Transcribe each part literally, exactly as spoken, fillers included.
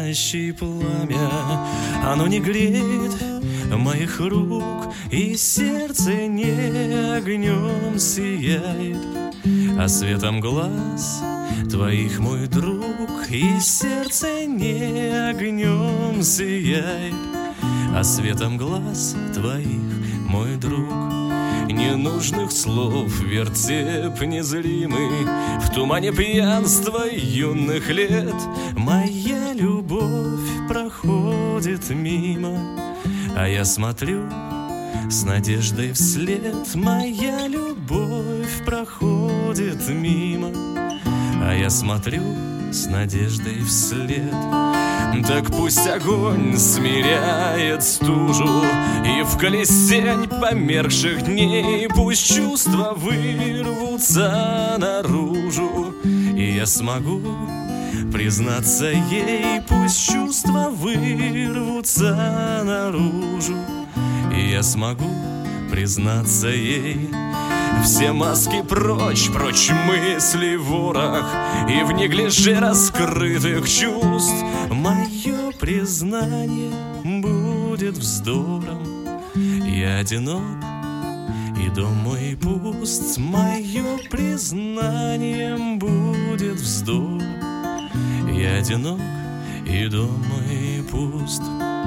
горящий пламя. Оно не греет моих рук, и сердце не огнем сияет, а светом глаз твоих, мой друг. И сердце не огнем сияет, а светом глаз твоих, мой друг. Ненужных слов вертеп незримый, в тумане пьянства юных лет моя любовь проходит мимо, а я смотрю с надеждой вслед. Моя любовь проходит мимо, а я смотрю с надеждой вслед. Так пусть огонь смиряет стужу, и в колесе померкших дней пусть чувства вырвутся наружу, и я смогу признаться ей. Пусть чувства вырвутся наружу, и я смогу признаться ей. Все маски прочь, прочь мысли ворох, и в неглиже раскрытых чувств мое признание будет вздором. Я одинок, и дом мой пуст. Мое признание будет вздором. Я одинок, и дом мой пуст.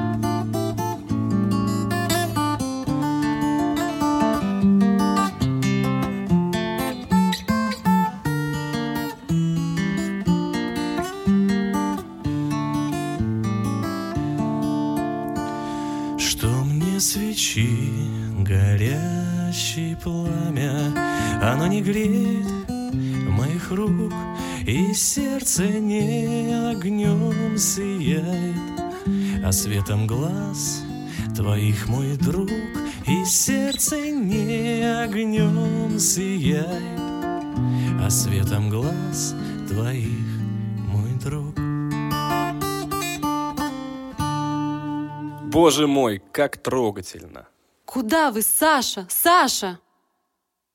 Что мне свечи, горящее пламя, оно не греет моих рук, и сердце не огнем сияет, а светом глаз твоих, мой друг. И сердце не огнем сияет, а светом глаз твоих, мой друг. Боже мой, как трогательно! Куда вы, Саша? Саша!